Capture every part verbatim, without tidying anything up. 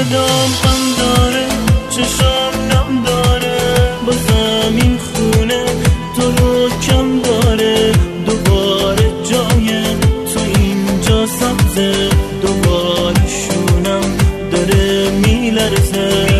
صدام هم داره، چشام نم داره، با زمین خونه تو رو کم داره. دوباره جای تو اینجا سبزه، دوباره شونم داره میلرزه.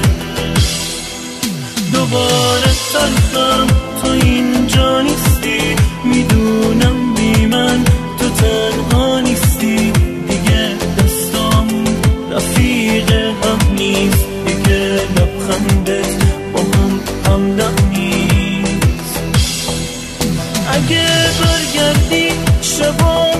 دوباره تلخم تو اینجا نیستی، میدونم بی من تو تنها نیستی. دیگه دستام رفیق هم نیست، دیگه لبخندت با هم همدم نیست. اگه برگردی شبا